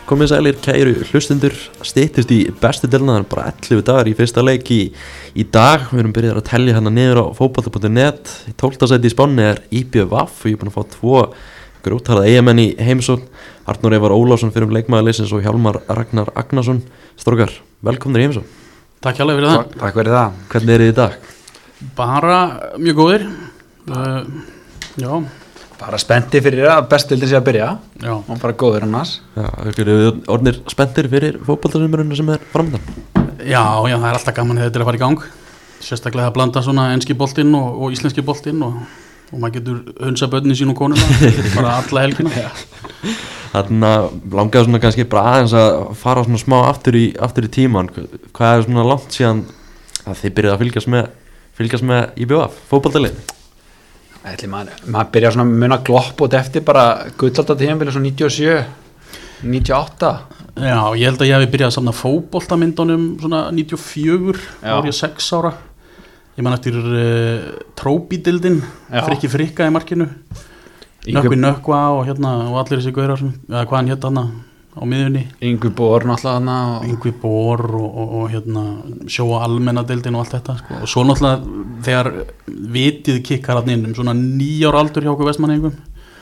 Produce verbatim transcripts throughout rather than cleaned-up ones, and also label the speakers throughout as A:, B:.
A: komið sælir kæru hlustundur, styttist í bestu deilina, bara ellefu dagar í fyrsta leik í, í dag. Við erum byrjað að telja hérna niður á fótbolta punktur net. Í tólfta sæti í Spánni er í b v og ég er búin að fá tvo grjótharða eyjamenn í heimsókn. Arnór Eivar Ólafsson fyrir um leikmaðurliðsins og Hjálmar Ragnar Agnarsson. Strókar, velkomnir í heimsókn.
B: Takk hjálpa fyrir það.
C: Takk, takk fyrir það.
A: Hvernig er þið í dag?
B: Bara mjög góðir. Uh, já.
C: Bara spennti fyrir að bestildin sé að byrja.
B: Já.
C: Og bara góðir annars.
A: Já, eru við orðnir spenntir fyrir fótboltasumrunum sem er framöndan?
B: Já, já, það er alltaf gaman þegar þetta er að fara í gang. Sérstaklega að blanda svona enski boltinn og, og íslenski boltinn og, og maður getur hunsa börnin sín og konuna bara alla helgina.
A: Þannig að langaði svona kannski bara aðeins að fara svona smá aftur í, aftur í tíman. Hvað er svona langt síðan að þið byrjaði að fylgjast með, fylgjast með í b v, fótboltaliðinu?
C: Ætli maður, maður byrja svona að muna glopp út eftir bara gullalda tímabili svo níutíu og sjö, níutíu og átta.
B: Já, ég held að ég hef byrjað að samna fótboltamyndunum svona níutíu og fjögur, þá var ég sex ára. Ég man eftir uh, Tróbídildin, Frikki Frikka í markinu. Nökkvi Nökkva og hérna og allir þessi gaurar, eða hvað hann hérna á miðjunni.
C: Yngvi Bór náttúrulega hana og...
B: Yngvi Bór og, og, og hérna sjóa almenna deildin og allt þetta sko. Og svo náttúrulega þegar vitið kikkar hann inn um svona níu ára aldur hjá okkur vestmanningum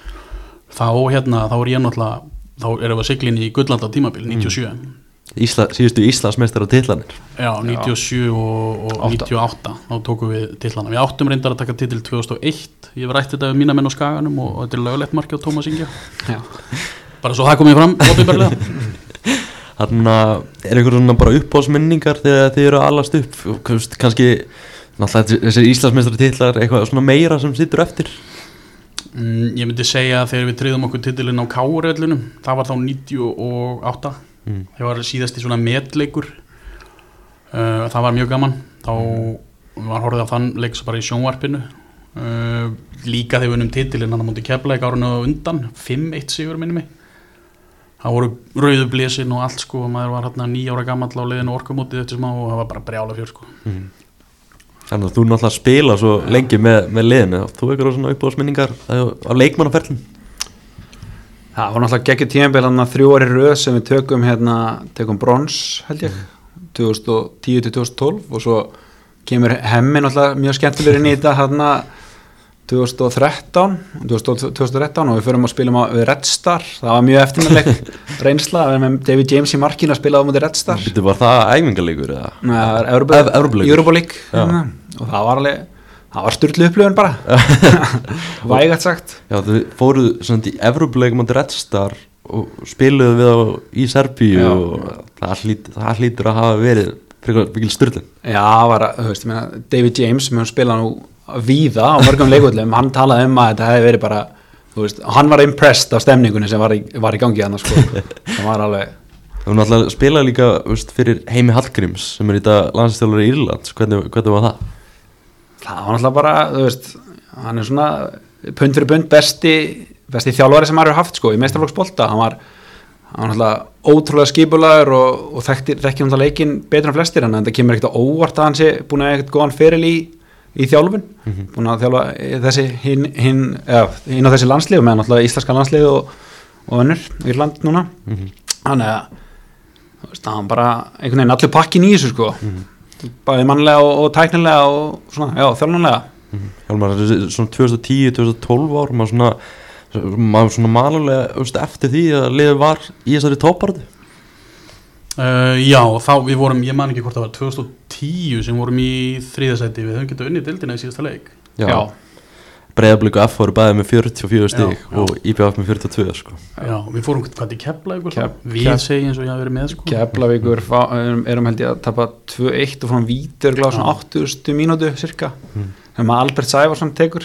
B: þá hérna, þá er ég náttúrulega þá erum við siglin í gullanda tímabil níutíu og sjö.
A: Ísla, síðustu Íslandsmeistar á titlanir.
B: Já, níutíu og sjö og, og níutíu og átta þá tókum við titlana. Við áttum reyndar að taka titil tvö þúsund og eitt. Ég var rætt þetta við mína menn á Skaganum og, og þetta er lögulegt marki á Tómas Inga. Já. Bara svo það komið fram opinberlega.
A: Þannig að er einhver svona bara uppáhaldsminningar þegar þið eru að alast upp, kannski náttúrulega þessir Íslandsmeistar titlar eitthvað svona meira sem situr eftir?
B: Mm, ég myndi segja að þegar við tryggðum okkur titilinn á K R-vellinum, það var þá níutíu og átta. Mm. Það var síðast í svona metleikur. Uh, það var mjög gaman. Þá var horfið á þann leik bara í sjónvarpinu. Uh, líka þegar við unnum titilinn hann á móti Keflavík árinu á undan, fimm eitt sigur minni mig. Það voru rauðu blésinn og allt sko, maður var hérna níu ára gamall á leiðinu orkumótið eftir smá og það var bara brjála fjör sko. Mm.
A: Þannig að þú náttúrulega spila svo ja. lengi með, með leiðinu. Þú eitthvað svona uppáhaldsminningar á leikmannaferlin?
C: Það var náttúrulega geggjur tímabil hann að þrjú ári röð sem við tökum hérna, tökum brons held ég, mm. tvö þúsund og tíu til tvö þúsund og tólf og svo kemur Hemmi náttúrulega mjög skemmtilegur inn í þetta hérna tvö þúsund og þrettán tvö þúsund og þrettán og við förum að spila við Red Star, það var mjög eftirminnileg reynsla, við erum með David James í markinu að spila á móti Red Star.
A: Þetta var það æfingarleikur eða?
C: Nei, það er Europaleikur og það var alveg það var sturlu upplifun bara vægast sagt. Já,
A: þau fóruð svona í Evrópuleikum á Red Star og spiluðu við á í Serbíu Já. og það, hlýt, það hlýtur að hafa verið fyrir mikil sturlun.
C: Já, var að, þú veist, ég meina David James sem hann spilaði nú víða á mörgum leikvöllum, hann talaði um að þetta hefði verið bara, þú veist, hann var impressed af stemningunni sem var í, var í gangi hann sko. Það var alveg
A: Þú náttúrulega spilaði líka, veist, fyrir Heimi Hallgríms sem er í dag landsliðsþjálfari í Írlands. Hvernig, hvernig var það?
C: Það var náttúrulega bara, þú veist, hann er svona pund fyrir pund besti, besti þjálfari sem maður hefur haft sko, í meistaraflokksbolta. Hann var, hann var náttúrulega ótrúlega skipulagur og, og þekkti náttúrulega leikinn betur en flestir, en það kemur ekkert á óvart að hann sé búin að eitthvað góðan feril í, í þjálfun, mm-hmm. búin að þjálfa þessi hinn hin, hin á þessi landslið með náttúrulega íslenska landslið og, og önnur Írland núna. Mm-hmm. Þannig að, þú veist, hann bara einhvern veginn allir pakkin í þessu sko. Mm-hmm. Bæði mannlega og, og tæknilega og svona, já, þjálfanlega.
A: Mm-hmm. Hjálmar, svona tvö þúsund og tíu til tvö þúsund og tólf ár, maður svona, maður svona malulega eftir því að liðið var í þessari topparöðu?
B: Uh, já, þá við vorum, ég man ekki hvort það var tvö þúsund og tíu sem vorum í þriðja sæti, við höfum getað unnið deildina í síðasta leik.
A: Já, já. Breiðablik og F voru bæðið með fjörutíu og fjögur stig og I B F með fjörutíu og tvö sko.
B: Já, við fórum hvað til Keflavíkur, Kef, við Kef, segjum eins og ég hafi verið með sko.
C: Keflavíkur erum, erum held ég að tapa tvö eitt og fórum vítur gláð svona áttugasta mínútu cirka, mm. sem Albert Sævarsson tekur.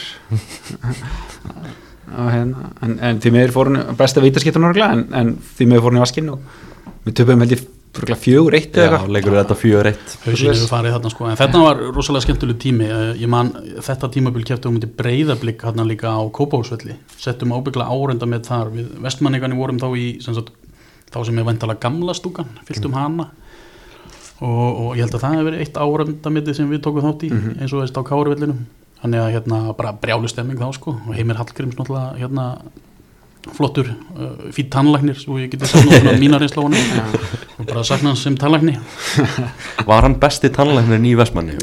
C: Hérna, en, en því meður fórum besta vítaskiptan orðlega, en, en því meður fórum í vaskinn og við töpum held ég fjögur eitt eða eitthvað.
A: Já, leikur þetta fjögur eitt.
B: Hausinn hefur farið þarna sko, en þetta var rosalega skemmtileg tími. Ég man, þetta tímabil kepptum við Breiðablik hérna líka á Kópavogsvelli. Settum ábygglega árenda með þar. Við Vestmanningarnir vorum þá í, sem sagt, þá sem er væntanlega gamla stúkan, fylltum mm. hana. Og, og ég held að það hefur verið eitt árenda með sem við tókum þátt í, mm-hmm. eins og veist á Káravellinum. Þannig að hérna bara brjálu stemming þá sko, og Heimir Hallgríms náttúrulega hérna flottur, uh, fýtt tannlæknir svo ég geti sagt náttúrulega mína reynsla á honum og bara sakna hans sem tannlækni.
A: Var hann besti tannlæknirinn í Vestmanni?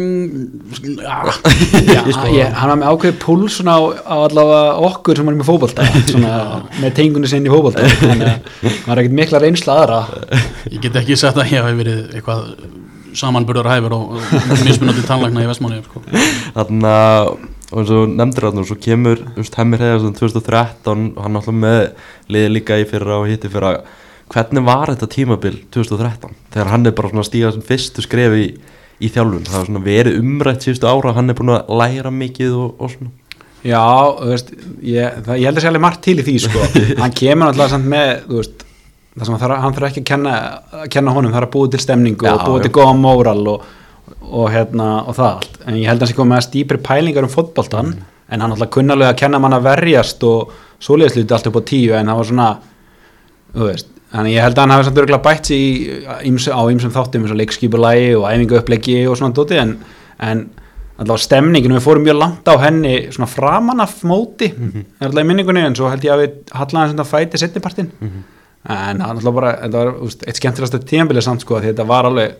B: Mm, ja,
C: Já, ég, hann var með ákveðið púls svona á, á allavega okkur sem var með fótbolta svona með tengunni sinni í fótbolta þannig að hann var ekkert mikla reynsla aðra.
B: Ég get ekki sagt að ég hef verið eitthvað samanburðarhæfur og, og mismunandi tannlækna í Vestmanni sko.
A: Þannig að og eins og nefndir hann og svo kemur Hemmi Hreiðarsson tvö þúsund og þrettán hann náttúrulega með liði líka í fyrra og hitti fyrra. Hvernig var þetta tímabil tvö þúsund og þrettán þegar hann er bara svona að stíga sem fyrstu skref í, í þjálfun? Það var svona verið umrætt síðustu ára, hann er búin að læra mikið og, og svona.
C: Já, þú veist, ég, það, ég held að sé alveg margt til í því sko. Hann kemur alltaf samt með, þú veist, það sem þarf, hann þarf ekki að kenna, að kenna honum, það er að búið til stemningu já, og búið til góða móral og og hérna og það allt en ég held að hann sé komið með stýpri pælingar um fótboltan mm. en hann alltaf kunnalega að kenna mann að verjast og svoleiðis hluti allt upp á tíu en það var svona þú veist, þannig ég held að hann hafi samt örugglega bætt sig í, ímsu, á ýmsum þáttum eins og leikskipulagi og æfingu uppleggi og svona dóti en, en alltaf stemningin við fórum mjög langt á henni svona framan af móti mm-hmm. er alltaf í minningunni en svo held ég að við hallaði hann fæti setnipartin mm-hmm. en hann alltaf bara, þetta var úst, eitt skemmtilegasta tímabilið samt sko því þetta var alveg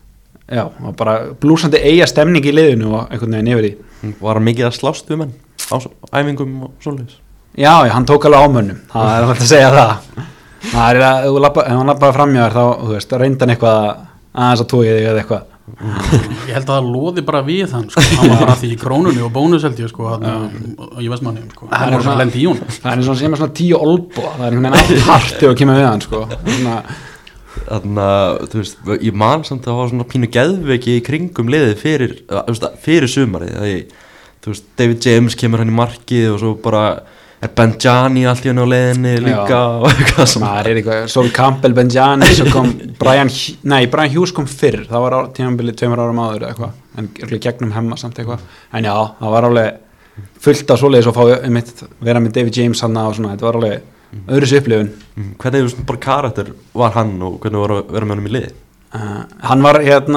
C: já, var bara blúsandi eiga stemning í liðinu og einhvern veginn yfir því.
A: Var hann mikið að slást við menn á æfingum og svoleiðis?
C: Já, já, hann tók alveg á mönnum, það er alltaf að segja það. Það er að, ef hann lappaði framhjá þér þá, þú veist, reyndan eitthvað aðeins að tóið þig eða eitthvað.
B: Ég held að það loði bara við hann sko. Hann var bara því í krónunni og bónus held ég sko, í Vestmanni sko. Hann var svona lendi í hún.
C: Það er svona sem svona tíu olbo, það er einhvern veginn allt hart ef að kemur við hann sko. Svona
A: þannig að, þú veist, ég man samt að það var svona pínu geðveiki í kringum liðið fyrir, fyrir sumarið það ég, þú veist, David James kemur hann í markið og svo bara er Benjani allt í hann á leiðinni líka já. Og eitthvað sem
C: það er eitthvað, svo Campbell, Benjani svo kom Brian, nei, Brian Hughes kom fyrr það var tímabilið tveimur árum áður eitthvað, en gegnum Hemma samt eitthvað en já, það var alveg fullt af svoleiðis og fá einmitt vera með David James hann og svona, þetta var alveg öðru sér upplifun.
A: Mm. Hvernig svona bara karakter var hann og hvernig var að vera með hann í liði?
C: Uh, hann var hérna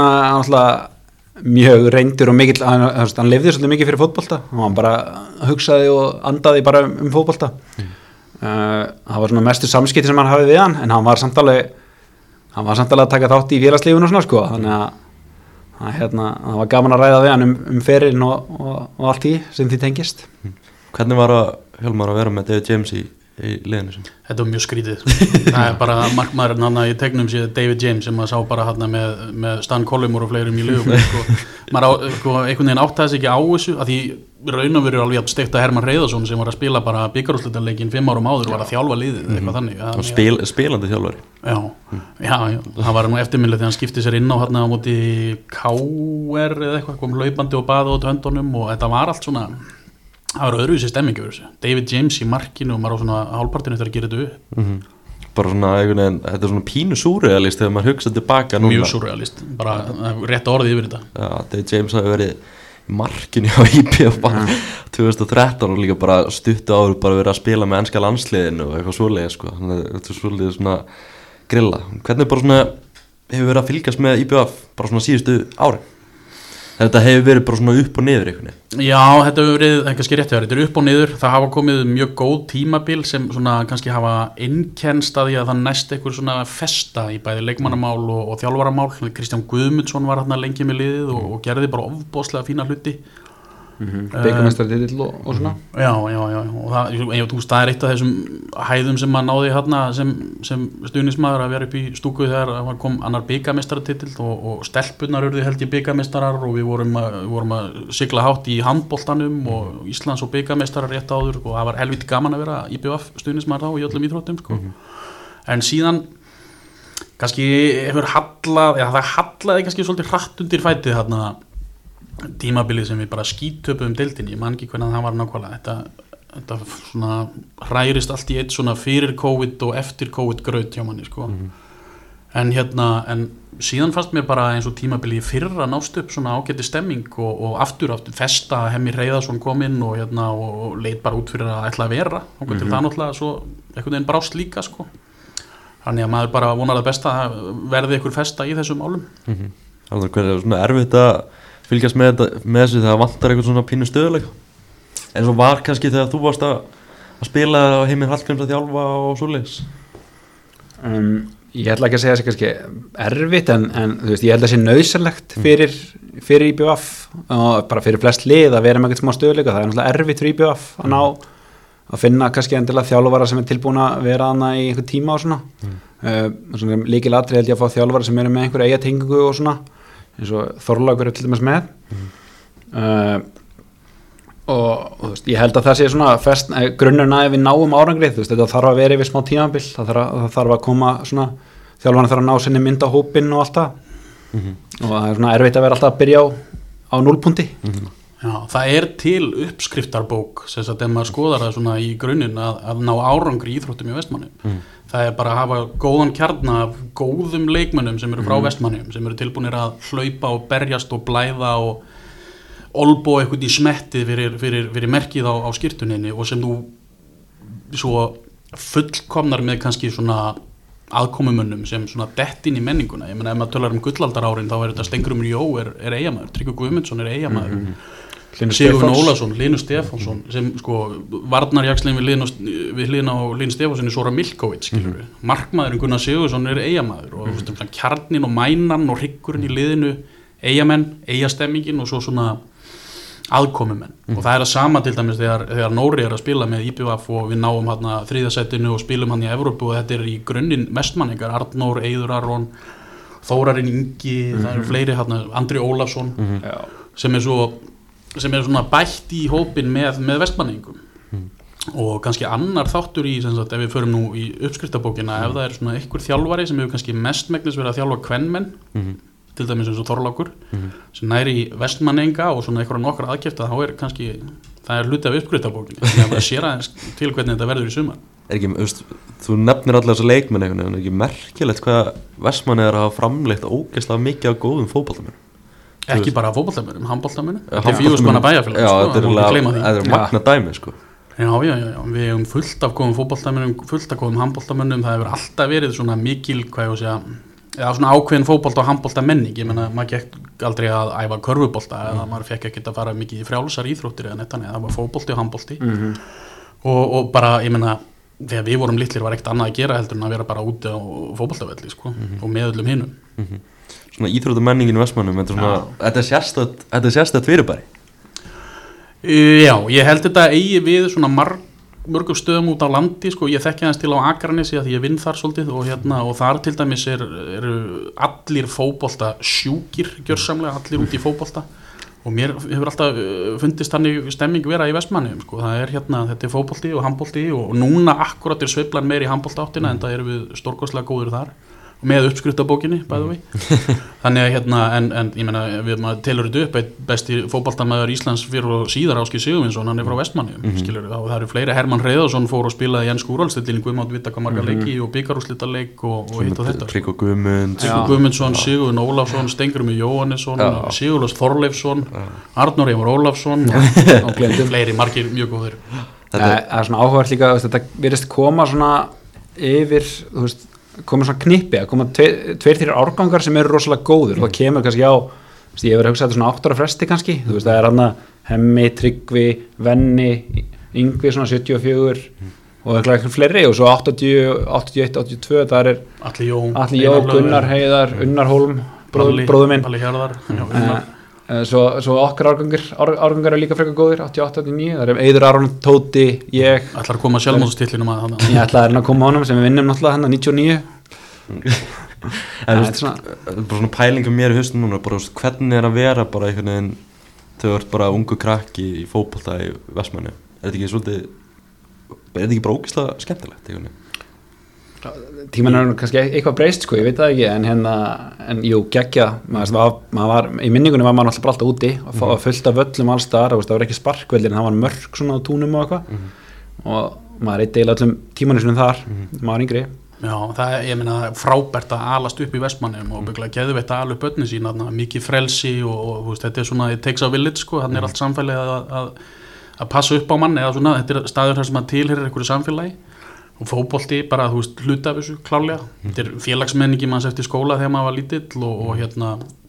C: alltaf mjög reyndur og mikill, hann, hann lifði svolítið mikið fyrir fótbolta, hann bara hugsaði og andaði bara um, um fótbolta. Mm. Uh, það var svona mestu samskipti sem hann hafði við hann, en hann var samt alveg, hann var samt alveg að taka þátt í félagslífinu og svona sko, þannig að hann, hérna, hann var gaman að ræða við hann um, um ferilinn og, og, og allt því sem því tengist.
A: Mm. Hvernig var að Hjálmar að vera með David James í í liðinu sem?
B: Þetta var mjög skrítið það er bara markmaðurinn hann í tegnum sér David James sem maður sá bara hann með, með Stan Collymore og fleirum í liðum sko. maður á, sko, einhvern veginn áttaði sig ekki á þessu að því raun og veru alveg að stekta Hermann Hreiðarsson sem var að spila bara bikarúrslitaleikin fimm árum áður var að þjálfa liðið mm-hmm. eitthvað þannig að,
A: og spil, spilandi þjálfari
B: já, mm. já, já, það var nú eftirminnilegt þegar hann skipti sér inn á hann á móti K R eða eitthvað kom hlaupandi og baði út höndunum og þetta var allt svona það var öðruvísi stemming yfir þessu David James í markinu og maður á svona hálfpartinu þegar að gera þetta upp
A: mm-hmm. bara svona, veginn, þetta er svona pínu súrealist þegar maður hugsa tilbaka núna
B: mjög súrealist, bara rétt orðið yfir þetta
A: já, David James hafi verið í markinu á I P F bara mm. tvö þúsund og þrettán og líka bara stuttu áður bara verið að spila með enska landsliðinu og eitthvað svoleiði sko, þannig að þetta er svoleiði svona grilla, hvernig bara svona hefur verið að fylgjast með I P F bara svona síðustu ári? Þetta hefur verið bara svona upp og niður einhvern veginn. Já,
B: þetta hefur verið, það er kannski rétt að vera, þetta er upp og niður, það hafa komið mjög góð tímabil sem svona kannski hafa einkennst að því að það næst einhver svona festa í bæði leikmannamál og, og þjálfaramál, Kristján Guðmundsson var hérna lengi með liðið og, og gerði bara ofboðslega fína hluti.
C: Mm-hmm. Bikarmeistaratitil og, og svona
B: já, já, já, og það, ég, þú, það er eitt af þessum hæðum sem maður náði hérna sem, sem stuðningsmaður að vera upp í stúku þegar kom annar bikarmeistaratitil og, og stelpunnar urðu held í bikarmeistarar og við vorum að, við vorum að sigla hátt í handboltanum og Íslands og bikarmeistarar rétt áður og það var helviti gaman að vera I B F stuðningsmaður þá í öllum íþróttum sko. Mm-hmm. En síðan kannski hefur hallað, já það hallaði kannski svolítið hratt undir fætið hérna tímabilið sem við bara skítöpuðum deildinni, ég man ekki hvernig það var nákvæmlega þetta, þetta svona hrærist allt í eitt svona fyrir COVID og eftir COVID graut hjá manni sko. Mm-hmm. en hérna en síðan fannst mér bara eins og tímabilið fyrra nást upp svona ágæti stemming og, og aftur aftur festa Hemmi Hreiðarsson kom inn og, hérna, og leit bara út fyrir að ætla að vera og mm-hmm. til það náttúrulega svo einhvern veginn brást líka sko. Þannig að maður bara vonar að besta verði einhver festa í þessum málum.
A: Mm-hmm. Þannig að hvernig er svona erfitt að fylgjast með, þetta, með þessu þegar vantar eitthvað svona pínu stöðuleika en svo var kannski þegar þú varst að, að spila á Heimir Hallgríms að þjálfa og svoleiðis?
C: um, Ég ætla ekki að segja þessi kannski erfitt en, en þú veist, ég held að það sé nauðsynlegt fyrir, fyrir I B V og bara fyrir flest lið að vera með eitthvað smá stöðleika. Það er náttúrulega erfitt fyrir I B V að ná að finna kannski endilega þjálfara sem er tilbúin að vera hana í einhver tíma og svona, mm. uh, svona líkilatri held ég að fá þjálfara sem eru með einhver eiga tengingu og svona eins og Þorlákur er til dæmis með mm. uh, og, og þú veist, ég held að það sé svona fest, grunnurna ef við náum árangrið, þú veist, þetta þarf að vera yfir smá tímabil, það þarf að, það þarf að koma svona, þjálfarna þarf að ná sinni mynd á hópinn og allt það mm-hmm. og það er svona erfitt að vera alltaf að byrja á, á núllpunti.
B: Mm-hmm. Já, það er til uppskriftarbók sem sagt, ef maður skoðar það svona í grunninn að, að ná árangri í íþróttum í Vestmannaeyjum. Mm. Það er bara að hafa góðan kjarna af góðum leikmönnum sem eru frá mm. Vestmannaeyjum, sem eru tilbúinir að hlaupa og berjast og blæða og olbó eitthvað í smettið fyrir, fyrir, fyrir merkið á, á skyrtuninni og sem þú svo fullkomnar með kannski svona aðkomumönnum sem svona dettin í menninguna. Ég meina ef maður tölar um gullaldarárin þá er þetta Steingrímur Jó er, er Eyjamaður, Tryggvi Guðmundsson er Eyjamaður, mm-hmm. Sigurjón Ólafsson, Linus Stefánsson sem sko varnarjaxlinn við hliðina á Linus Stefánsson er Sora Milkovic, skilur við, mm-hmm. markmaðurinn Gunnar Sigurðsson er Eyjamaður og mm-hmm. veist, kjarnin og mænan og hryggurinn í liðinu Eyjamenn, Eyjastemmingin og svo svona aðkomumenn mm. og það er að sama til dæmis þegar, þegar Nóri er að spila með I B V og við náum hérna þriðasettinu og spilum hann í Evrópu og þetta er í grunninn Vestmanningar, Arnór, Eiður Aron, Þórarinn Ingi, mm-hmm. það eru fleiri hérna, Andri Ólafsson mm-hmm. sem er svo sem er svona bætt í hópin með, með Vestmanningum mm. og kannski annar þáttur í, sem sagt, ef við förum nú í uppskriftabókina, mm. ef það er svona einhver þjálfari sem hefur kannski mestmegnis verið að þjálfa kvenmenn mm. til dæmis eins og Þorlákur mm-hmm. sem næri í Vestmanninga og svona einhverja nokkra aðkefta, þá er kannski það er hluti af uppskriftabókinni þannig að það sér aðeins til hvernig þetta verður í sumar.
A: Er ekki, veist, þú nefnir allar þessa leikmenn en er ekki merkilegt hvað Vestmannaeyjar er að hafa framleitt ógeðslega mikið af góðum fótboltamönnum?
B: Ekki bara fótboltamönnum, handboltamönnum þetta er fjögurspunna bæjarfélag
A: já,
B: sko,
A: þetta er magna dæmi sko.
B: Já, já, já, já, við hefum fullt af góðum fótboltamönnum, fullt af góðum handboltamönnum, það hefur alltaf verið svona mikil, hvað ég að segja Já, svona ákveðin fótbolta og handbolta menning, ég meina, maður gekk aldrei að æfa körfubolta mm. eða maður fekk ekkert að fara mikið í frjálsar íþróttir eða nettan, eða það var fótbolti og handbolti mm-hmm. og, og bara, ég meina, þegar við vorum litlir var ekkert annað að gera heldur en að vera bara úti á fótboltavelli, sko, mm-hmm. og með öllum hinum.
A: Mm-hmm. Svona íþróttamenningin í Vestmannum, þetta er svona, þetta er sérstætt, þetta er sérstætt fyrirbæri.
B: Já, ég held þetta eigi við svona marg mörgum stöðum út á landi, sko, ég þekki aðeins til á Akranesi því ég vinn þar svolítið og, hérna, og þar til dæmis er, eru allir fótbolta sjúkir gjörsamlega, allir út í fótbolta og mér hefur alltaf fundist þannig stemming vera í Vestmannaeyjum, sko, það er hérna, þetta er fótbolti og handbolti og núna akkurat er sveiflan meir í handbolta áttina en það eru við stórkostlega góður þar og með uppskriftabókinni bæðu við þannig að hérna, en, en ég meina við maður telur þetta upp, eitt besti fótboltamaður Íslands fyrir og síðar Ásgeir Sigurvinsson, hann er frá Vestmannaeyjum, mm-hmm. skilur við, og það eru fleiri, Hermann Hreiðarsson fór og spilaði í ensku úrvalsdeildinni, Guð mátt vita hvað marga mm-hmm. leiki og bikarúrslitaleik og, og hitt og þetta.
A: Tryggvi Guðmunds
B: Tryggvi Guðmundsson, Sigurjón Ólafsson, Steingrímur Jóhannesson, Sigurlaus Þorleifsson, Arnór Eymar Ólafsson og, og fleiri, margir mjög góðir.
C: Það er svona áhugavert líka, þetta virðist koma svona yfir, þú veist, koma svona knippi, að koma tveir, tveir þrjir árgangar sem eru rosalega góður og það kemur kannski á, veist, ég hefur hugsað þetta svona átt ára fresti kannski, þú veist, það er hann að Hemmi, Tryggvi, Venni, Yngvi svona sjötíu og fjögur og það er eitthvað fleiri og svo áttatíu, áttatíu og eitt, áttatíu og tvö, það er
B: Atli Jó,
C: Atli Jó, Gunnar Heiðar, Unnar Hólm, bróður minn,
B: Palli Hjarðar,
C: svo, svo okkar árgangar, árgangar er líka frekar góðir, áttatíu og átta, áttatíu og níu, það er Eiður Aron, Tóti, ég.
B: Ætlar að koma sjálfmóðstillinum að hann.
C: Ég ætla að reyna að koma á honum sem við vinnum náttúrulega hann að níutíu og níu.
A: Það er svona, bara svona pæling um mér í haustum núna, bara hvernig er að vera bara einhvern veginn, þau ert bara ungu krakki í fótbolta í Vestmannaeyjum. Er þetta ekki svolítið, er þetta ekki bara ógeðslega skemmtilegt einhvern veginn?
C: Tíman er kannski eitthvað breyst, sko, ég veit það ekki, en hérna, en jú, geggja, maður var, maður var, í minningunum var maður alltaf bara alltaf úti og mm-hmm. fullt af völlum alls staðar, það var ekki sparkvellir en það var mörk svona á túnum og eitthvað mm-hmm. og maður eitt deila öllum tímanum sinum þar, mm-hmm. maður yngri.
B: Já, það er, ég meina, frábært að alast upp í Vestmannaeyjum og byggla geðveitt að ala upp börnin sín, mikið frelsi og, og veist, þetta er svona, it takes a village, sko, þannig er allt samfélagið að, að, að passa upp á manni eða svona, þetta er staður þar sem að tilheyrir einhverju samfélagi og fótbolti bara, þú veist, hluta af þessu klárlega, mm. þetta er félagsmenningi manns eftir skóla þegar maður var lítill og, og hérna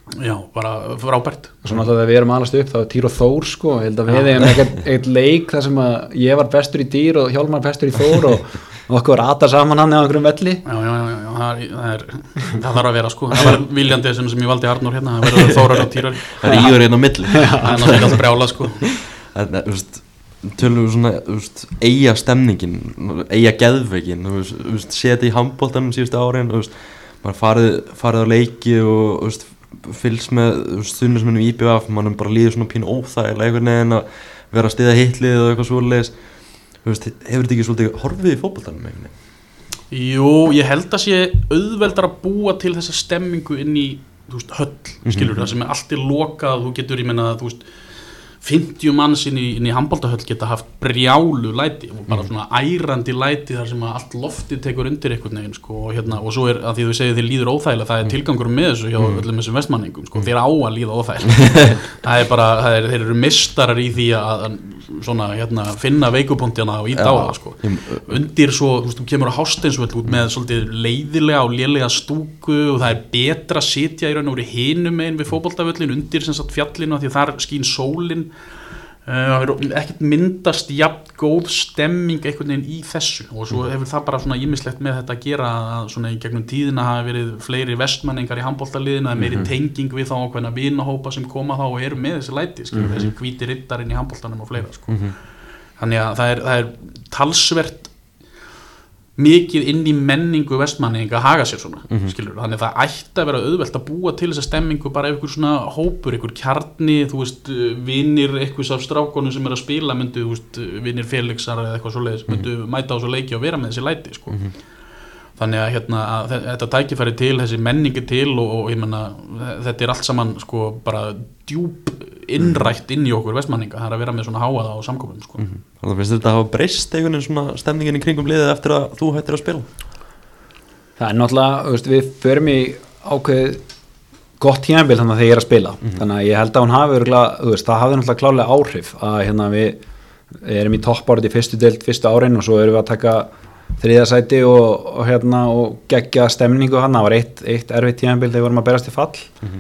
B: Já, bara frábært.
C: Og svo náttúrulega þegar við erum alast upp þá er Týr og Þór sko, ég held að við hefum eitthvað, eitthvað leik þar sem að ég var bestur í Týr og Hjálmar bestur í Þór og, og okkur rata saman hann eða einhverjum velli.
B: Já, já, já, já það, er, það, er, það þarf að vera sko, það var viljandi sem, sem ég valdi Arnór hérna, það verður Þórar og Týrar.
A: Það er ígur hérna á milli.
B: Það er náttúrulega alltaf brjálað sko.
A: En, þú veist, tölum við svona, þú veist, eiga stemningin, eiga geðveikin, þú veist, sé þetta í handboltanum síðustu árin, þú veist, maður farið, farið á leiki og, þú veist, fylgst með stuðningsmönnum í B V F, mannum bara líður svona pínu óþægilega einhvern veginn að vera að stiða hitlið og eitthvað svoleiðis. Þú veist, hefur þetta ekki svolítið horfið í fótboltanum einhvern veginn?
B: Jú, ég held að sé auðveldar að búa til þessa stemmingu inn í, þú veist, höll, skilur mm-hmm. það sem er allt í lokað, þú getur, ég menna, þú veist, fimmtíu manns inn í, inn í handboltahöll geta haft brjálu læti og bara svona ærandi læti þar sem að allt loftið tekur undir einhvern veginn sko, og, hérna, og svo er að því þú segir þið líður óþægilega, það er tilgangur með þessu hjá öllum þessum vestmanningum sko, þeir á að líða óþægilega það er bara, það er, þeir eru mistarar í því að, að svona, hérna, finna veikupunktina og íta á það sko. Undir svo, þú veist, þú kemur á Hásteinsvöll út með svolítið leiðilega og lélega stúku og það er betra að sitja í raun og veru hinum megin við fótboltavöllin undir sem sagt fjallinu því þar skín sólin það uh, er ekkert myndast jafn góð stemming einhvern veginn í þessu og svo hefur það bara svona ýmislegt með þetta að gera að svona í gegnum tíðina hafa verið fleiri vestmanningar í handboltaliðinu, það er meiri tenging við þá ákveðna vinahópa sem koma þá og eru með þessi læti, skilur, mm-hmm. þessi hvíti riddarinn í handboltanum og fleira sko. mm-hmm. Þannig að það er, það er talsvert mikið inn í menningu vestmanninga að haga sér svona, mm-hmm. skilur, þannig að það ætti að vera auðvelt að búa til þessa stemmingu bara einhver svona hópur, einhver kjarni, þú veist, vinir einhvers af strákonum sem er að spila myndu, þú veist, vinir Felixar eða eitthvað svoleiðis, myndu mm-hmm. mæta á svo leiki og vera með þessi læti, sko. Mm-hmm. Þannig að hérna, að þetta tækifæri til, þessi menningi til og, og ég menna, þetta er allt saman, sko, bara djúp innrætt inn í okkur vestmanninga, það er að vera með svona háaða á samkomum, sko. Mm-hmm. Þannig að finnst þetta að hafa breyst einhvern veginn svona stemningin í kringum liðið eftir að þú hættir að spila?
C: Það er náttúrulega, þú veist, við förum í ákveð gott tímabil þannig að þegar ég er að spila, mm-hmm. þannig að ég held að hún hafi örgulega, þú veist, það hafði náttúrulega klárlega áhrif að hérna við erum í toppárið í fyrstu deild fyrstu árin og svo erum við að taka þriðja sæti og, og hérna og geggja stemningu hann, það var eitt, eitt erfitt tímabil þegar við vorum að berast í fall mm-hmm.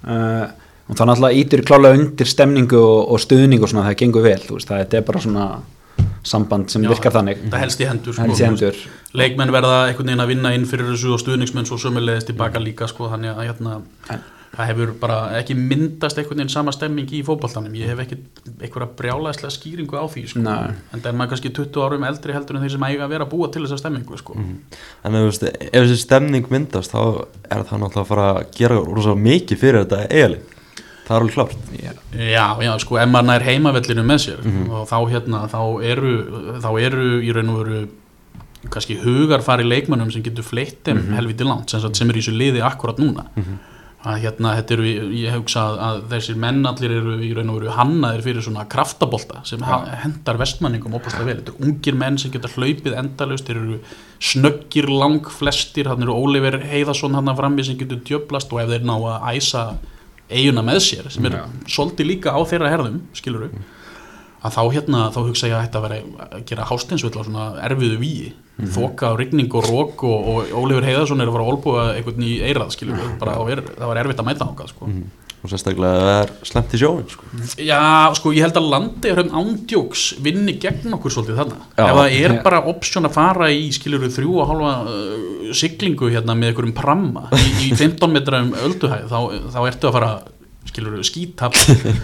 C: uh, og það náttúrulega ítir klálega undir stemningu og, og stuðning og svona það gengur vel, þú veist, það er bara svona samband sem Já, virkar þannig
B: það helst í hendur, sko,
C: helst í hendur.
B: Leikmenn verða einhvern veginn að vinna inn fyrir þessu og stuðningsmenn svo sömulegist tilbaka líka sko, þannig að hérna en. Það hefur bara ekki myndast einhvern veginn sama stemming í fótboltanum, ég hef ekki einhverja brjálæðslega skýringu á því sko. En það er maður kannski tuttugu árum eldri heldur en þeir sem eiga að vera að búa til þessa stemmingu sko.
A: mm. En þú veist, ef þessi stemning myndast þá er það náttúrulega að fara að gera rosalega mikið fyrir þetta eiginlega, það er alveg klárt.
B: yeah. Já, já, sko, ef maður nær heimavellinu með sér mm-hmm. og þá hérna, þá eru, þá eru í raun og veru kannski hugarfari leikmönnum sem getur fleitt þeim mm-hmm. helviti langt, sem, sem er í þessu liði akkurat núna mm-hmm. að hérna, þetta eru, ég hugsa að, að þessir menn allir eru í raun og veru hannaðir fyrir svona kraftabolta sem ja. Hendar vestmanningum óbúslega vel, þetta eru ungir menn sem geta hlaupið endalaust, þeir eru snöggir lang flestir, hann eru Oliver Heiðarsson hann frammi sem getur djöblast og ef þeir ná að æsa eiguna með sér sem er ja. Svolítið líka á þeirra herðum, skilur við mm. að þá hérna, þá hugsa ég að þetta veri að gera Hásteinsvöll á svona erfiðu víi mm-hmm. þoka og rigning og rók og, og Oliver Heiðarsson er að fara að olbúa einhvern í eirað, skilur við, bara er, það var erfitt að mæta ákvað, sko.
A: Mm-hmm. Og sérstaklega það er slemt í sjóin, sko.
B: Já, sko, ég held að landi er um ándjóks vinni gegn okkur svolítið þarna. Já, ef það er ja. Bara option að fara í, skilur við, þrjú og hálfa uh, siglingu hérna með einhverjum pramma í, í fimmtán metra um ölduhæð, þá, þá ertu að fara skilur skítap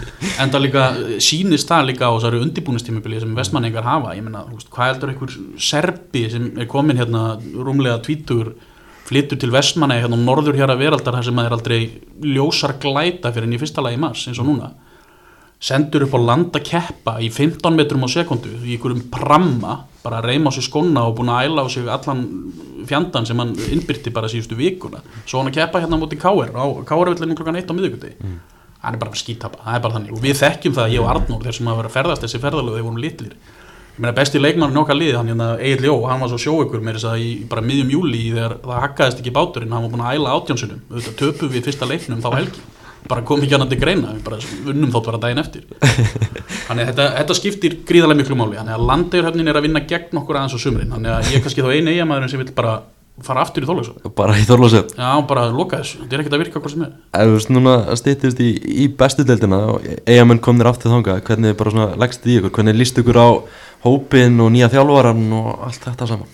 B: en það líka sýnist það líka á þessari undirbúningstímabili sem vestmanningar hafa, ég meina, þú veist, hvað heldur einhver serbi sem er komin hérna rúmlega tvítugur flyttur til Vestmanna hérna á norður hér að veraldar þar sem það er aldrei ljósar glæta fyrir en í fyrsta lagi mars eins og núna sendur upp á land að keppa í fimmtán metrum á sekundu í einhverjum pramma, bara að reyma á sig skóna og búin að æla á sig allan fjandan sem hann innbyrti bara síðustu vikuna svo hann að keppa hérna mútið K R á K R-vellinu klukkan eitt á miðvikuti mm. hann er bara að skítapa, það er bara þannig og við þekkjum það, ég og Arnór, þeir sem hafa verið að ferðast þessi ferðalög þegar vorum litlir ég meina besti leikmanninn okkar liði, hann hérna Egill Jó hann var svo sjóaukur með þess að í bara miðjum júlí þegar það hakkaðist ekki báturinn, hann var búin að æla átjánsunum auðvitað töpum við fyrsta leiknum þá helgi bara kom ekki annað til greina, við bara unnum þótt bara daginn eftir þannig að þetta, þetta skiptir gríðarlega miklu máli þannig að Landeyjahöfnin er að vinna gegn okkur aðeins á sumrin þannig að ég er kannski þá eini eigamæðurinn sem vil bara fara aftur í Þorlákshöfn
A: bara í Þorlákshöfn.
B: Já, bara loka þessu, þetta er ekkert að virka hvað sem er.
A: Ef þú veist núna styttist í, í bestu deildina og eigamenn komnir aftur þangað, hvernig bara svona leggst í ykkur, hvernig líst ykkur á hópinn og nýja þjálfaran og allt þetta saman?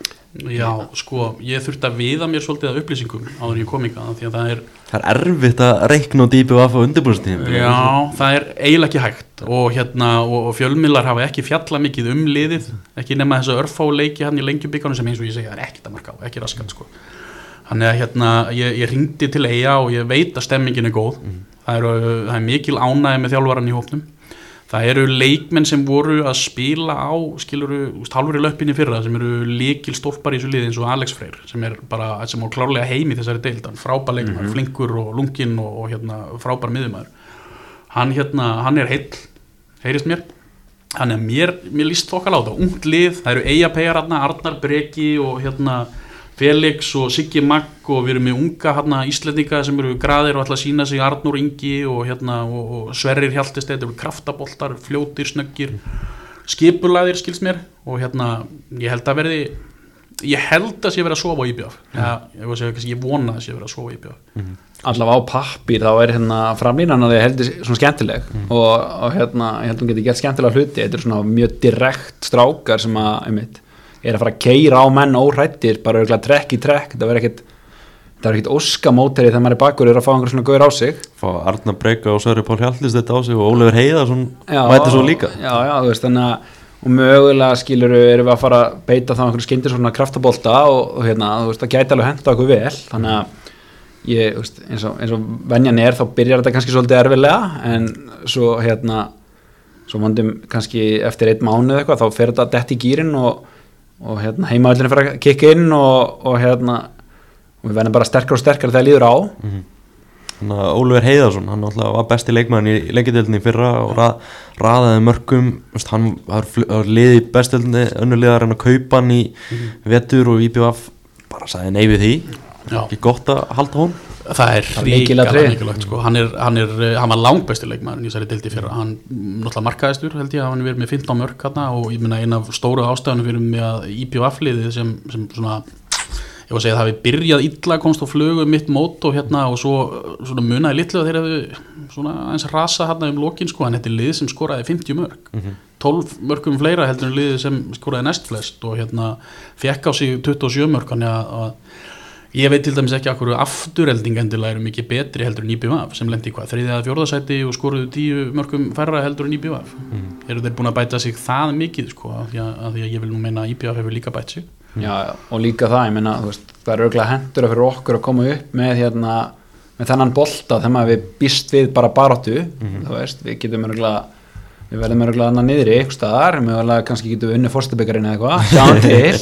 B: Já, sko, ég þurfti að viða mér svolítið af upplýsingum áður en ég kom hingað, því að það er
A: Það er erfitt að reikna út í B V F á undirbúningstímabilinu.
B: Já, það er eiginlega ekki hægt og, hérna, og, og fjölmiðlar hafa ekki fjallað mikið um liðið, ekki nema þess að örfá leiki hann í Lengjubikarnum sem eins og ég segja, það er ekkert að marka á, ekki raskat sko. Þannig að hérna, ég, ég hringdi til Eyja og ég veit að stemmingin er góð, mm. það, er, það er mikil ánægja með þjálfaran í hópnum. Það eru leikmenn sem voru að spila á, skiluru, halvur í löppinni fyrra sem eru líkil stólpar í þessu liði eins og Alex Freyr sem er bara, sem á klárlega heim í þessari deildan, frábær leikmaður, mm-hmm. flinkur og lunginn og, og hérna frábær miðjumaður. Hann hérna, hann er heill, heyrist mér. Hann er mér, mér líst þokkala á þetta, ungt lið, það eru Eyjapeyjar hérna, Arnar Breki og hérna Felix og Siggi Magg og við erum með unga hérna Íslendinga sem eru graðir og ætla að sína sig Arnór Ingi og hérna og, og Sverrir Hjaltesteinn, þetta eru kraftaboltar, fljótir, snöggir, skipulagðir skils mér og hérna ég held að verði, ég held að sé verið að sofa á I B F, ja, ég, segja, ég vona að sé verið að sofa á I B F. Mm-hmm. Allavega
C: á pappír þá er hérna framlínan að þið heldur svona skemmtileg mm. og, og hérna ég held að hún geti gett skemmtilega hluti, þetta er svona mjög direkt strákar sem að, einmitt, er að fara að keyra á menn óhrættir bara örgulega trekk í trekk, það verður ekkit það verður ekkit óskamóteri þegar maður er bakur er að fá einhver svona gaur á sig
A: fá Arnar Breka og Sverrir Pál Hjaltesteinn á sig og Ólafur Heiðarsson mæti svo líka
C: já, já, þú veist, þannig að og mögulega skilur erum við að fara að beita þá einhverju skyndir svona kraftabolta og, og hérna, þú veist, það gæti alveg henta okkur vel þannig að ég, þú veist, eins og, eins og venjan er þá byrjar þetta kannski svolítið erfilega en svo hérna svo vandum kannski eftir einn mánuð eitthvað þá fer þetta dett í gírinn og og hérna heimaöllin er fyrir að kikka inn og, og hérna og við verðum bara sterkar og sterkar þegar líður á
A: mm-hmm. Þannig að Ólafur Heiðarsson hann alltaf var besti leikmaðurinn í leikjadeildinni fyrra og rað, raðaði mörkum veist, hann var, var liði í bestdeildinni önnurliðar en að kaupa hann í mm-hmm. vetur og I B F bara sagði nei við því Já. Ekki gott að halda hún
B: Það er ríkilega mikilvægt sko. hann, er, hann, er, hann var langbesti leikmaðurinn í þessari deildi fyrra hann náttúrulega markaðistur held ég að hann verið með fimmtán mörk hérna, og ég meina eina af stóru ástæðunum fyrir með að I B F-liðið sem, sem svona ég var að segja að það hafi byrjað illa komst á flugu mitt mót og hérna og svo svona munaði litlu að þeir hefðu svona eins rasa hérna um lokin sko en þetta er lið sem skoraði fimmtíu mörk mm-hmm. tólf mörkum fleira heldur en liðið sem skoraði næst flest og hérna fekk á sig tuttugu og sjö mörk þannig að, að ég veit til dæmis ekki að hverju afturhelding endilega eru mikið betri heldur en I B V sem lendi í hvað, þriðja eða fjórða sæti og skoruðu tíu mörkum færra heldur en I B V mm. eru þeir búin að bæta sig það mikið sko, af því að, að því að ég vil nú meina að I B V hefur líka bætt sig
C: Já, og líka það, ég meina, þú veist, það er örgulega hendur fyrir okkur að koma upp með hérna, með þennan bolta þegar við býst við bara baráttu, mm. þú veist, við getum örgulega við verðum örgulega annað niðri eitthvað staðar, mögulega kannski getum við unni fórstubikarinn eða eitthvað, sjáum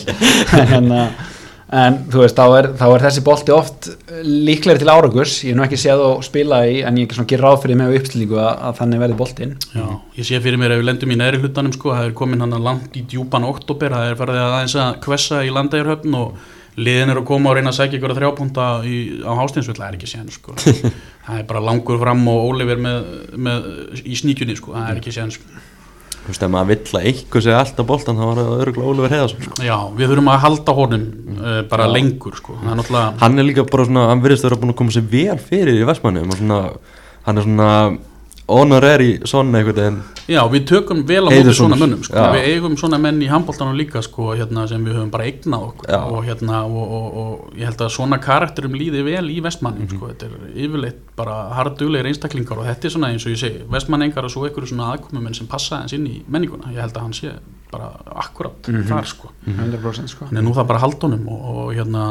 C: til hérna en þú veist, þá er, þá er þessi bolti oft líklegri til árangurs, ég er nú ekki séð að spila í, en ég ekki svona ger ráð fyrir með uppstillingu að, að þannig verði boltinn.
B: Já, ég sé fyrir mér ef við lendum í neðri hlutanum sko, það er komin hann að langt í djúpan október, það er farið að aðeins að hvessa í Landeyjahöfn og liðin er að koma og reyna að sækja ykkur að þrjápunta í, á Hásteinsvöll, það er ekki séns sko. Það er bara langur fram og Óliver með, með, í sníkjunni sko, það er ekki séns sko.
A: Þú veist, ef maður vill að eitthvað sé alltaf boltan þá var það örugglega Ólafur Heiðarsson sko.
B: Já, við þurfum að halda honum uh, bara Já. lengur sko. Það er náttúrulega...
A: Hann er líka bara svona, hann virðist að vera búin að koma sér vel fyrir í Vestmanni svona, hann er svona honorary svona einhvern veginn
B: Já, við tökum vel á móti svona mönnum sko. Við eigum svona menn í handboltanum líka sko, hérna, sem við höfum bara eignað okkur og, hérna, og, og, og ég held að svona karakterum líði vel í Vestmanni mm-hmm. sko. Þetta er yfirleitt bara harðduglegir einstaklingar og þetta er svona eins og ég segi Vestmanningar og svo einhverju svona aðkomumenn sem passa eins inn í menninguna, ég held að hann sé bara akkurat mm-hmm. þar sko.
C: Mm-hmm. hundrað prósent sko.
B: En nú það bara haldunum og, og hérna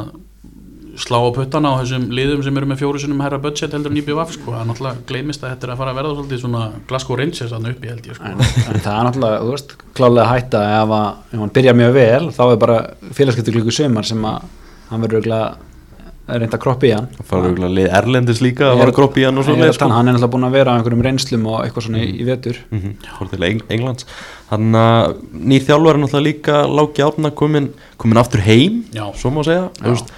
B: slá á puttana á þessum liðum sem eru með fjóru sinnum herra budget heldur en I B V sko, það er náttúrulega gleymist að þetta er að fara að verða svolítið svona Glasgow Rangers þarna uppi held ég sko.
C: en, en það er náttúrulega, þú veist, klálega hætta ef, að, ef hann byrjar mjög vel þá er bara félagskiptaglíku sumar sem að hann verður auðvitað reynda að kroppa í hann
A: það fara auðvitað lið erlendis líka að fara að kroppa í hann og svo leið
C: sko. Hann er náttúrulega búin að vera á einhverjum reynslum og eitthvað svona mm. í, í vetur
A: mm-hmm. fór til Eng- Englands þannig að nýr þjálfari náttúrulega líka Láki Árna komin, komin aftur heim
B: Já.
A: Svo má segja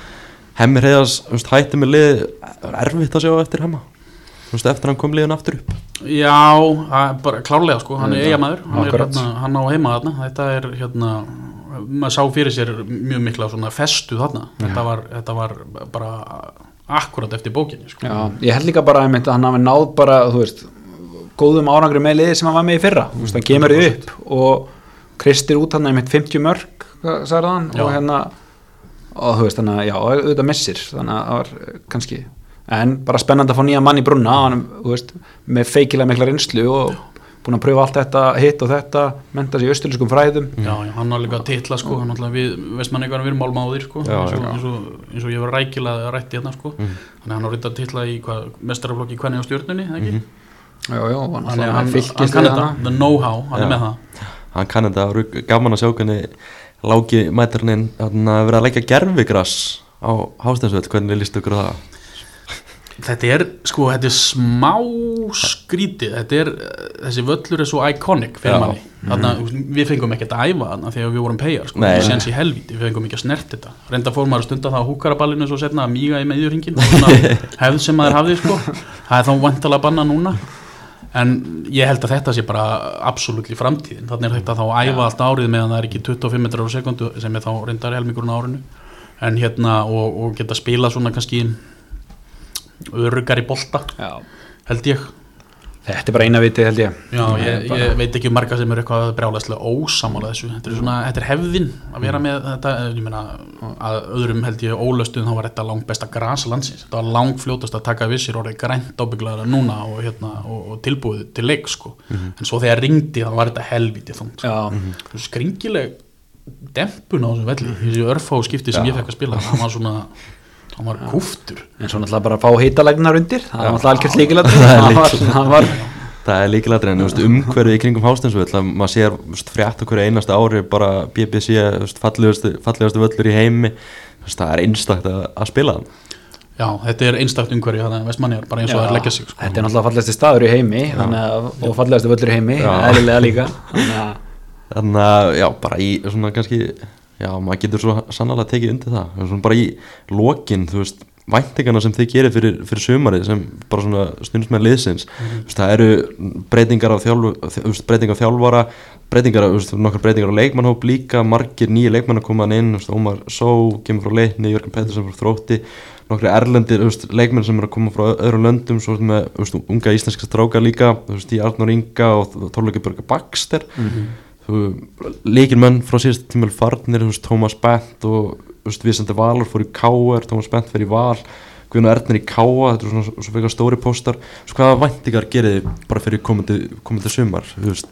A: Hemmi Hreiðars hætti með lið erfitt að sjá eftir Hemma veist, eftir hann kom liðin aftur upp
B: Já, bara klárlega sko, hann er eigamaður hann, er, hérna, hann á heima þarna þetta er, hérna, maður sá fyrir sér mjög mikla svona festu þarna, þetta var, þetta var bara akkurat eftir bókinni sko.
C: Já, ég held líka bara að hann hafi náð bara, þú veist, góðum árangri með liði sem hann var með í fyrra, þú veist, það kemur þið upp og kristir út hann einmitt fimmtíu mörg, sagði hann,
B: Já.
C: og hérna og þú veist, þannig að, já, auðvitað missir þannig að það var kannski en bara spennandi að fá nýja mann í brunna hann, þú veist, með feikilega mikla reynslu og búin að pröfa allt þetta, hitt og þetta menta sig í austurlenskum fræðum
B: Já, já, hann var líka að titla sko, hann alltaf við, veist mann eitthvað við erum málmáðir sko,
A: Já,
B: eins, og,
A: já.
B: eins, og, eins og ég var rækilega rætti hérna sko,
A: Mhm.
B: þannig að hann var reynda að titla í hvað, mestaraflokki í Kvenni á stjörnunni, ekki?
A: Mhm.
C: já, já, hann,
B: Þannig að
C: hann,
B: hann, hann
C: fylgist
B: kann
C: við
B: þetta,
C: hana
B: the know-how, hann
A: Já.
B: er með það.
A: Hann kann þetta, það var gaman að sjá hvernig Láki mætarinn að vera að leggja gervigras á Hásteinsvöll, hvernig líst ykkur á það?
B: Þetta er, sko, þetta er smá skrítið, þetta er, þessi völlur er svo iconic fyrir
A: Já.
B: manni. Þannig að við fengum ekki að æfa þarna þegar við vorum peyjar, sko,
A: Nei.
B: við séns í helvíti, við fengum ekki að snert þetta. Reynda fór maður að stunda það á húkaraballinu svo setna að míga í meðjurhingin, svona hefð sem maður hafði, sko. Það er þá vantalega banna núna. En ég held að þetta sé bara absolutt í framtíðin, þannig er þetta þá að æfa allt árið meðan það er ekki tuttugu og fimm metrar á sekundu sem er þá reyndar helmingurinn á árinu, en hérna og, og geta spilað svona kannski öruggari bolta,
C: já.
B: held ég.
C: Þetta er bara eina vitið held ég
B: Já, ég, ég veit ekki um marga sem eru eitthvað brjálæslega ósammála þessu, þetta er svona, þetta er hefðin að vera með þetta, ég meina að öðrum held ég ólöstuðum þá var þetta langt besta gras landsins, þetta var langt fljótast að taka við sér orðið grænt ábygglega núna og, hérna, og, og tilbúið til leik sko, en svo þegar ringdi þá var þetta helvítið þungt,
C: já,
B: sko. Skringileg dempun á þessum velli, þessi örfá skipti sem ég fekk að spila, það var svona hann var kúftur
C: en svo náttúrulega bara að fá hitalegnar undir það var náttúrulega algjört líkilætri
A: Það er
C: það var, það var
A: Það er líkilætri en umhverfið í kringum Hásteinsvöll að maður sér frétt okkur einasta ári bara B B C fallegastu, fallegastu völlur í heimi það er einstakt að, að spila þann
B: Já, þetta er einstakt umhverju þannig að Vestmanni er bara eins og það er leggja sig sko.
C: þetta er náttúrulega fallegasti staður í heimi að, og fallegasti völlur í heimi eðlilega líka þannig að
A: Þannig að já, bara í svona kannski já, maður getur svo sannarlega tekið undir það svona bara í lokin, þú veist væntingarna sem þið gerir fyrir, fyrir sumarið sem bara svona stundismenn liðsins mm. veist, það eru breytingar á þjálf, breytingar á þjálfara breytingar, veist, nokkur breytingar á leikmannhóp líka margir nýja leikmann að koma inn veist, Ómar Só, kemur frá Leikni, Jörgen Pettersson frá Þrótti, nokkru erlendir veist, leikmenn sem eru að koma frá öðrum löndum svo með veist, unga íslenska strákar líka veist, í Arnór Inga og Þorleiki Börga Baxter mm. leikirmenn frá síðast tímul farnir Tómas Bent og Vísandi Valur fór í K R, Tómas Bent fyrir í Val Guðn og Ernir í K A þetta er svona, svona fyrir stóri póstar svo hvaða væntingar gerir þið bara fyrir komandi, komandi sumar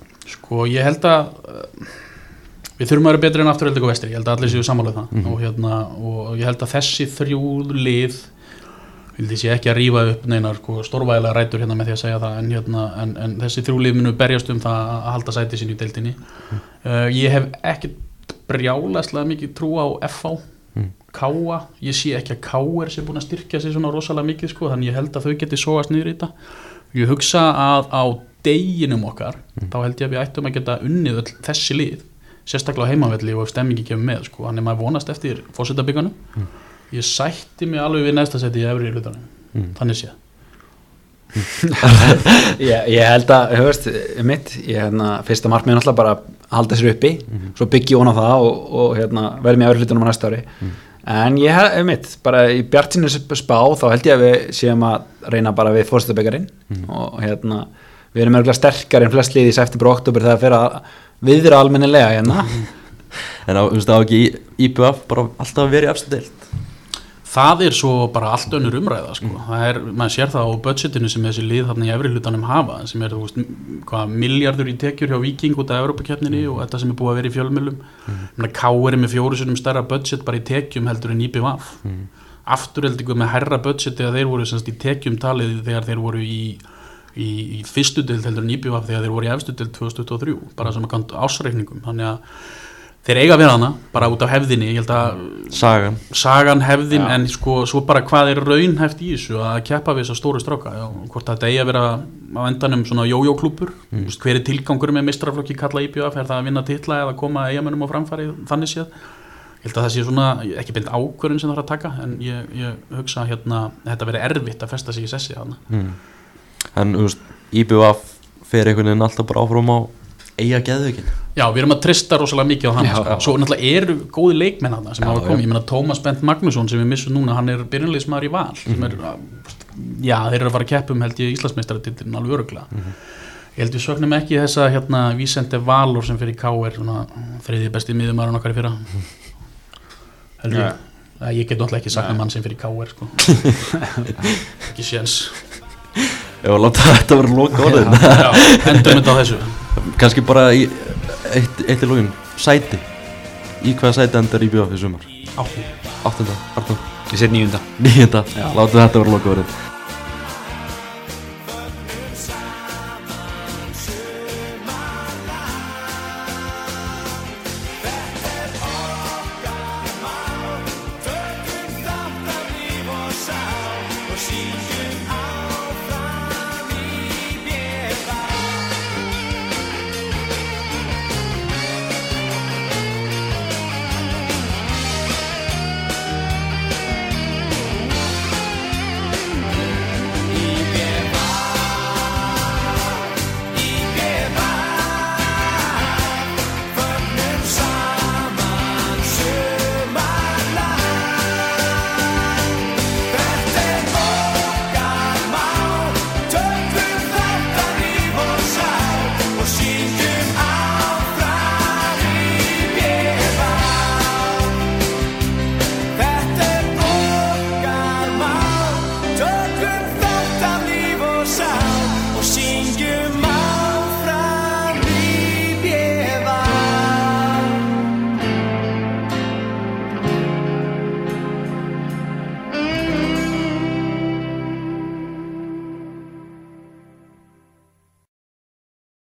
B: sko ég held að uh, við þurfum að vera betri en Afturelding og Vestri ég held að allir séu sammála það mm -hmm. og, hérna, og ég held að þessi þrjú lið vildi sé ekki að rífa upp neinar sko, stórvægilega rætur hérna með því að segja það en, hérna, en, en þessi þrjú lið munu berjast um það að halda sæti sín í deildinni mm. uh, ég hef ekki brjálæslega mikið trú á F A mm. K A, ég sé ekki að K R sé búin að styrkja sig svona rosalega mikið sko, þannig ég held að þau geti sogast niður í þetta ég hugsa að á deginum okkar mm. þá held ég að við ættum að geta unnið öll þessi lið, sérstaklega á heimavelli og stemmingi kemur með sko, þannig maður vonast eftir forsetabygganum mm. ég sætti mig alveg við næsta seti í efri hlutanum, mm. þannig séð
C: ég, ég held að, þú veist, mitt ég hérna, fyrsta markmið er náttúrulega bara að halda sér uppi, mm. svo byggi ég ón á það og, og hérna, verði mér öðru hlutunum á næsta ári mm. en ég hef, mitt, bara í bjartsinu spá, þá held ég að við séum að reyna bara við fórsetabyggarinn mm. og hérna, við erum örgulega sterkar en flest lið í september og oktober það að fyrir að viðra almennilega hérna
A: En á, þú veist, á ekki I B F bara alltaf að vera í efstu deild
B: það er svo bara allt önnur umræða sko. mm. það er, maður sér það á budgetinu sem þessi lið þarna í efri hlutanum hafa sem er, þú veist, hvað, milljardur í tekjur hjá Víking út af Evrópukeppninni mm. og þetta sem er búið að vera í fjölmiðlum mm. K R er með fjóru sinum stærra budget bara í tekjum heldur en I B F mm. Aftureldingu með hærra budgeti að þeir voru semst í tekjum talið þegar þeir voru í, í, í fyrstu deild heldur en I B F þegar þeir voru í efstu deild tvö þúsund tuttugu og þrjú bara sem að kant ásreikningum þannig að þeir eiga að vera hana, bara út af hefðinni ég held að
A: Sagan
B: sagan hefðin,
C: Já.
B: en sko, svo bara hvað er raunhæft í þessu að keppa við þessa stóru stráka já, hvort þetta eigi að vera á endanum svona jójóklúpur, mm. hver er tilgangur með meistaraflokki kalla I B F, er það að vinna titla eða koma eigamönnum á framfæri þannig séð ég held að það sé svona, ekki beint ákvörðun sem það er að taka, en ég, ég hugsa hérna, þetta verið erfitt að festa sig í sessi hana.
A: mm. En, þú veist, I B F fer einhvern veginn alltaf bara áfram á eiga geðveikin
B: Já, við erum að trista rosalega mikið á hann
C: Já.
B: sko. Svo náttúrulega eru góði leikmenn þarna sem
C: Já,
B: hafa komið,
C: já.
B: ég meina Tómas Bent Magnússon sem við missum núna, hann er byrjunliðsmaður í Val sem er, já, þeir eru að fara að keppa um held ég Íslandsmeistaratitilinn alveg örugglega Ég held við sögnum ekki þessa hérna Vísente Valur sem fyrir K R svona þriðji besti miðjumaðurinn okkar í fyrra held ég, ja. ég get náttúrulega ekki sagt um hann sem fyrir K R sko. ekki séns
A: Já, láta þetta vera loka orðin
B: Já, endum þetta á þessu
A: Kannski bara í eitt, eitt í lógin Sæti Í hvaða sæti endar í B V í sumar?
B: Átti
A: Áttunda, Arnór
C: Ég set níunda
A: Níunda, láta þetta vera loka orðin